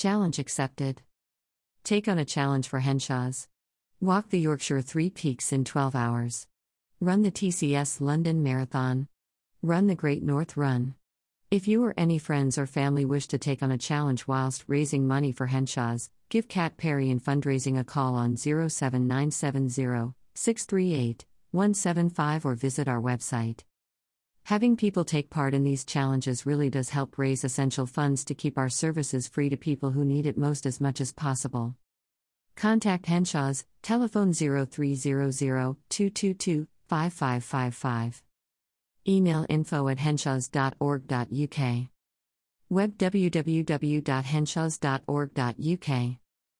Challenge accepted. Take on a challenge for Henshaws. Walk the Yorkshire Three Peaks in 12 hours. Run the TCS London Marathon. Run the Great North Run. If you or any friends or family wish to take on a challenge whilst raising money for Henshaws, give Kat Perry in fundraising a call on 07970 638 175 or visit our website. Having people take part in these challenges really does help raise essential funds to keep our services free to people who need it most as much as possible. Contact Henshaws, telephone 0300 222 5555. Email info@henshaws.org.uk. Web www.henshaws.org.uk.